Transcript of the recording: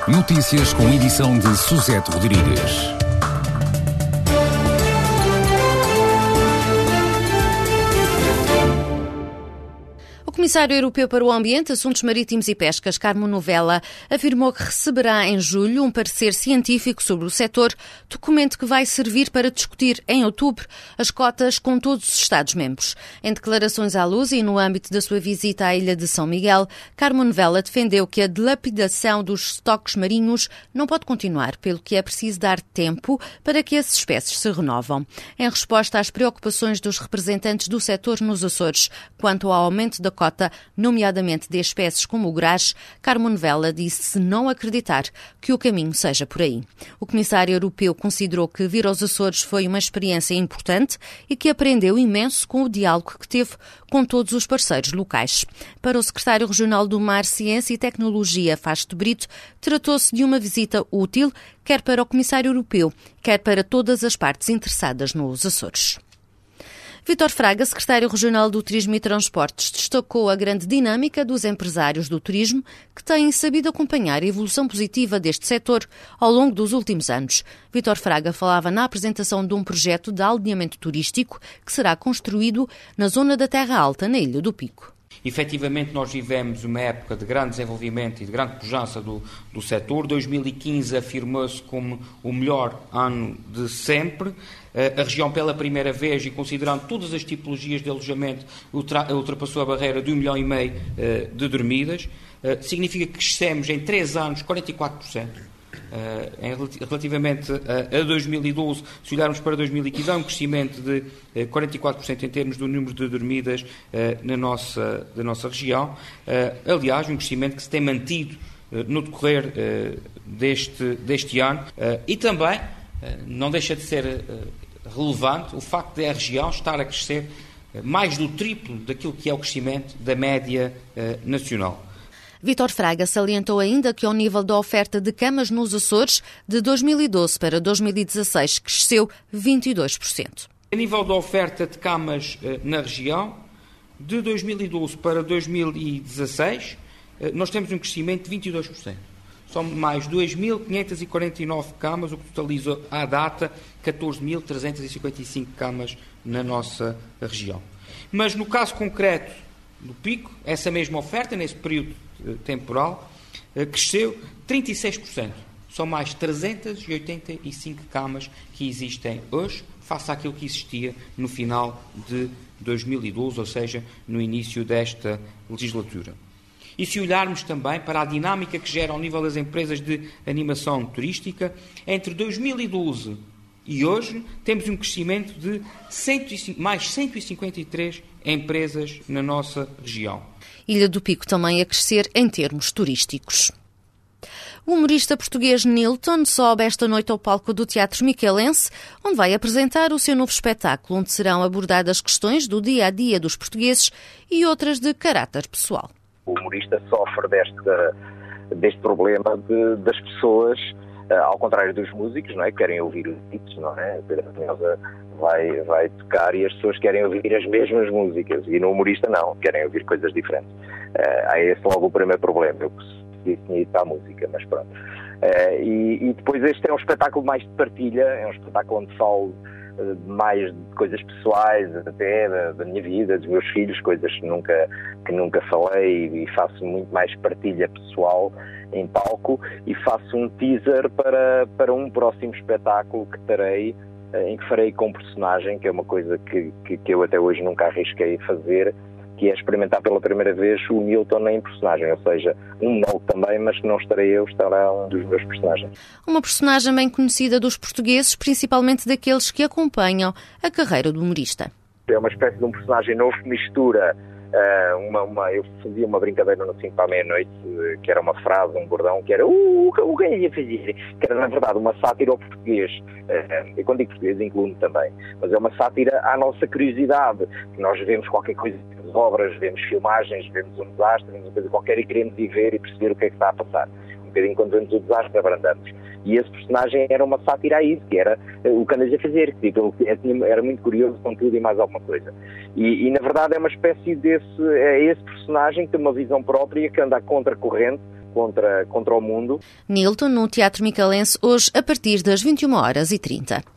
Notícias com edição de Suzete Rodrigues. O Comissário Europeu para o Ambiente, Assuntos Marítimos e Pescas, Carmo Novella, afirmou que receberá em julho um parecer científico sobre o setor, documento que vai servir para discutir em outubro as cotas com todos os Estados-membros. Em declarações à Luz e no âmbito da sua visita à Ilha de São Miguel, Carmo Novella defendeu que a dilapidação dos estoques marinhos não pode continuar, pelo que é preciso dar tempo para que as espécies se renovam. Em resposta às preocupações dos representantes do setor nos Açores quanto ao aumento da cota, nomeadamente de espécies como o graxe, Carmo Novella disse não acreditar que o caminho seja por aí. O Comissário Europeu considerou que vir aos Açores foi uma experiência importante e que aprendeu imenso com o diálogo que teve com todos os parceiros locais. Para o Secretário Regional do Mar, Ciência e Tecnologia, Fasto Brito, tratou-se de uma visita útil, quer para o Comissário Europeu, quer para todas as partes interessadas nos Açores. Vítor Fraga, Secretário Regional do Turismo e Transportes, destacou a grande dinâmica dos empresários do turismo que têm sabido acompanhar a evolução positiva deste setor ao longo dos últimos anos. Vítor Fraga falava na apresentação de um projeto de alinhamento turístico que será construído na zona da Terra Alta, na Ilha do Pico. Efetivamente, nós vivemos uma época de grande desenvolvimento e de grande pujança do setor. 2015 afirmou-se como o melhor ano de sempre. A região, pela primeira vez, e considerando todas as tipologias de alojamento, ultrapassou a barreira de 1,5 milhão de dormidas. Significa que crescemos em 3 anos 44%. Relativamente a 2012, se olharmos para 2015, há um crescimento de 44% em termos do número de dormidas da nossa região. Aliás, um crescimento que se tem mantido no decorrer deste ano. E também não deixa de ser relevante o facto de a região estar a crescer mais do triplo daquilo que é o crescimento da média nacional. Vítor Fraga salientou ainda que o nível da oferta de camas nos Açores de 2012 para 2016 cresceu 22%. A nível da oferta de camas na região, de 2012 para 2016, nós temos um crescimento de 22%. São mais 2.549 camas, o que totaliza à data 14.355 camas na nossa região. Mas no caso concreto do Pico, essa mesma oferta, nesse período temporal, cresceu 36%. São mais 385 camas que existem hoje, face àquilo que existia no final de 2012, ou seja, no início desta legislatura. E se olharmos também para a dinâmica que gera ao nível das empresas de animação turística, entre 2012 e hoje temos um crescimento de mais 153 empresas na nossa região. Ilha do Pico também a crescer em termos turísticos. O humorista português Nilton sobe esta noite ao palco do Teatro Miquelense, onde vai apresentar o seu novo espetáculo, onde serão abordadas questões do dia-a-dia dos portugueses e outras de caráter pessoal. O humorista sofre deste problema das pessoas, ao contrário dos músicos, não é? Que querem ouvir os hits, não é? Pedro Brunhosa vai tocar e as pessoas querem ouvir as mesmas músicas, e no humorista não, querem ouvir coisas diferentes. Há esse logo o primeiro problema. Eu tinha ido para a música, mas pronto. E depois este é um espetáculo mais de partilha, é um espetáculo onde falo mais de coisas pessoais, até da minha vida, dos meus filhos, coisas que nunca falei, e faço muito mais partilha pessoal em palco, e faço um teaser para um próximo espetáculo que terei, em que farei com um personagem, que é uma coisa que eu até hoje nunca arrisquei fazer, que é experimentar pela primeira vez o Nilton em personagem, ou seja, um monólogo também, mas que não estarei eu, estará um dos meus personagens. Uma personagem bem conhecida dos portugueses, principalmente daqueles que acompanham a carreira do humorista. É uma espécie de um personagem novo que mistura eu fazia uma brincadeira no 5 para a meia-noite, que era uma frase, um bordão, que era o que eu ia fazer, que era na verdade uma sátira ao português. E quando digo português incluo-me também, mas é uma sátira à nossa curiosidade, que nós vemos qualquer coisa, vemos obras, vemos filmagens, vemos um desastre, vemos uma coisa qualquer e queremos ir ver e perceber o que é que está a passar. Um bocadinho quando vemos o desastre abrandamos. E esse personagem era uma sátira a isso, que era o que andas a fazer, que era muito curioso com tudo e mais alguma coisa. E na verdade é uma espécie esse personagem que tem uma visão própria, que anda à contracorrente contra o mundo. Nilton, no Teatro Micalense, hoje a partir das 21h30.